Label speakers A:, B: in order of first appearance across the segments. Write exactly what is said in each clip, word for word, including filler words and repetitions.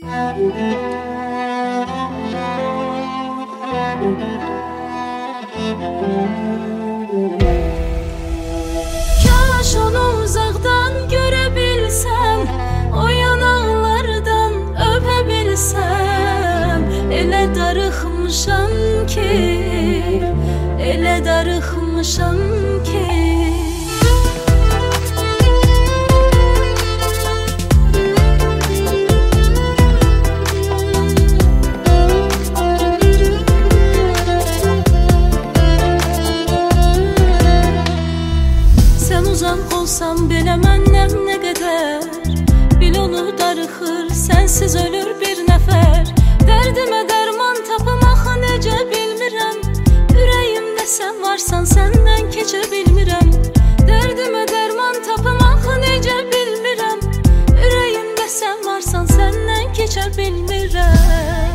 A: Kaş onu uzaktan görebilsem, o yanaqlardan öpebilsem. Elə darıxmışam ki, elə darıxmışam ki. Olsam belə məndən nə qədər, bil onu darıxır, sənsiz ölür bir nəfər. Dərdimə dərman tapmaq necə bilmirəm, ürəyimdə sən varsan səndən keçə bilmirəm. Dərdimə dərman tapmaq necə bilmirəm, ürəyimdə sən varsan səndən keçə bilmirəm.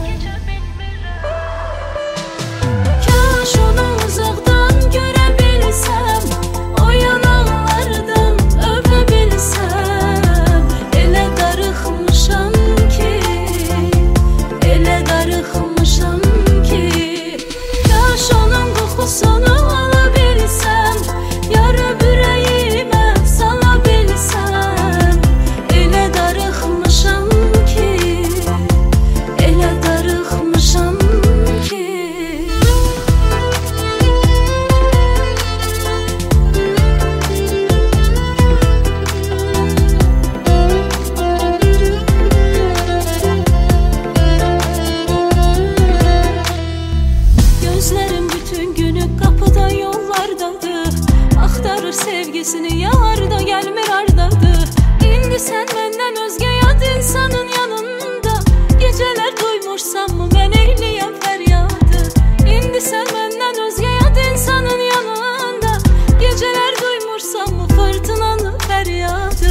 A: Kaş onu uzaqdan görə bilsəm, o yanaqlardan öpebilsəm. Elə darıxmışam ki, elə darıxmışam ki. Kaş onun qoxusunu ala bilsəm, yarıb ürəyimə sala bilsəm. Elə darıxmışam ki, elə darıxmışam ki. Gözlərim bütün günü qapıda yollardadır, axtarır sevgisini yarda gəlmir ardadır. İndi sən məndən özgə yad insanın yanında, gecələr duymursanmı mən eyləyəm fəryadı. İndi sən məndən özgə yad insanın yanında, gecələr duymursanmı fırtınanı fəryadı.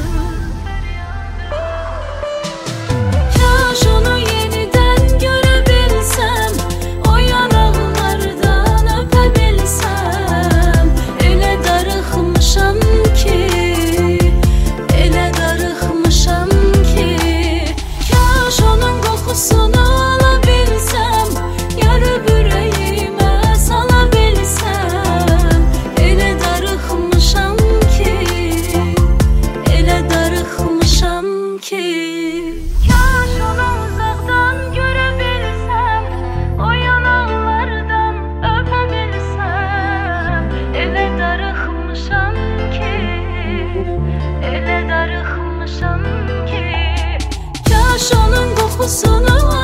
A: Kaş onu yenidən görə bilsəm, o yanaqlardan öpebilsəm. Elə darıxmışam ki, elə darıxmışam ki. Kaş onun qoxusunu ala bilsəm, yarıb ürəyimə sala bilsəm. Elə darıxmışam ki, elə darıxmışam ki. Kaş onu uzaqdan görə bilsəm, o yanaqlardan öpebilsəm. Elə darıxmışam ki, elə darıxmışam ki. Kaş onun qoxusunu